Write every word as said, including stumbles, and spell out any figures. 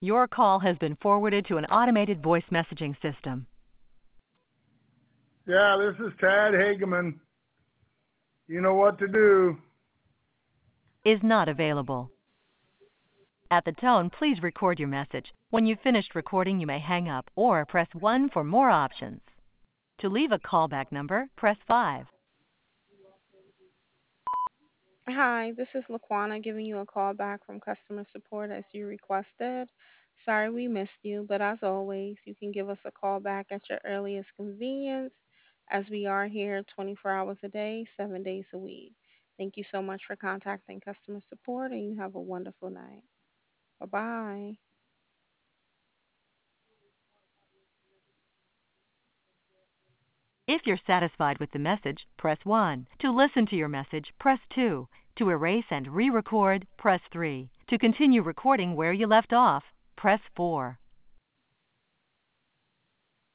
Your call has been forwarded to an automated voice messaging system. Yeah, this is Tad Hageman. You know what to do. Is not available. At the tone, please record your message. When you've finished recording, you may hang up or press one for more options. To leave a callback number, press five. Hi, this is Laquana giving you a call back from customer support as you requested. Sorry we missed you, but as always, you can give us a call back at your earliest convenience as we are here twenty-four hours a day, seven days a week. Thank you so much for contacting customer support and you have a wonderful night. Bye bye. If you're satisfied with the message, press one. To listen to your message, press two. To erase and re-record, press three. To continue recording where you left off, press four.